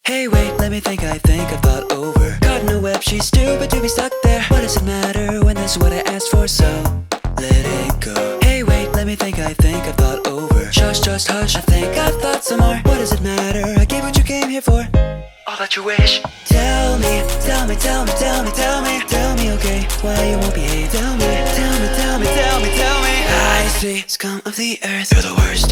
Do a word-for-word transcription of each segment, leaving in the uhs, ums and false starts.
Hey wait, let me think, I think I've thought over. Caught in a web, she's stupid to be stuck there. What does it matter when this is what I asked for, so let it go. Hey wait, let me think, I think I've thought over. Shush, just hush, I think I've thought some more. What does it matter, I gave what you came here for. All that you wish. Tell me, tell me, tell me, tell me, tell me. Tell me, okay, why you won't behave. Tell me, tell me, tell me, tell me, tell me. I see, scum of the earth, you're the worst.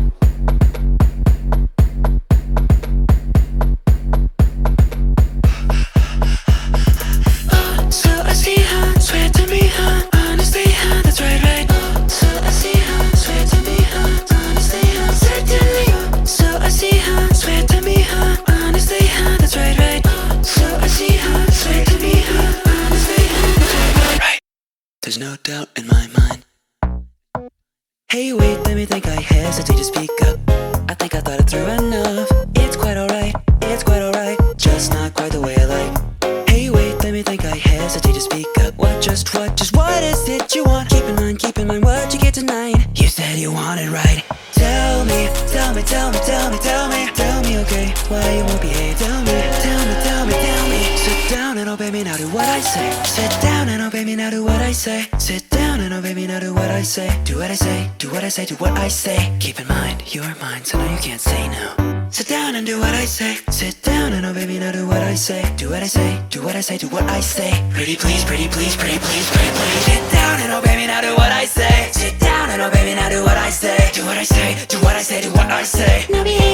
There's no doubt in my mind. Hey wait, let me think, I hesitate to speak up. I think I thought it through enough. It's quite alright, it's quite alright, just not quite the way I like. Hey wait, let me think, I hesitate to speak up. What, just what, just what is it you want? Keep in mind, keep in mind what you get tonight. You said you want it right. Tell me, tell me, tell me, tell me, tell me. Tell me, okay, why you won't behave. Tell me, tell me, tell me, tell me. Sit down and obey me, now do what I say. Sit down and obey me, now do what I say. Sit down and obey me, now do what I say. Do what I say, do what I say, do what I say. Keep in mind, you're mine, so no you can't say no. Sit down and do what I say. Sit down and obey me, now do what I say. Do what I say, do what I say, do what I say. Pretty please, pretty please, pretty please, pretty please. Sit down and obey me, now do what I say. Sit down and obey me, now do what I say. Do what I say, do what I say, do what I say. Now be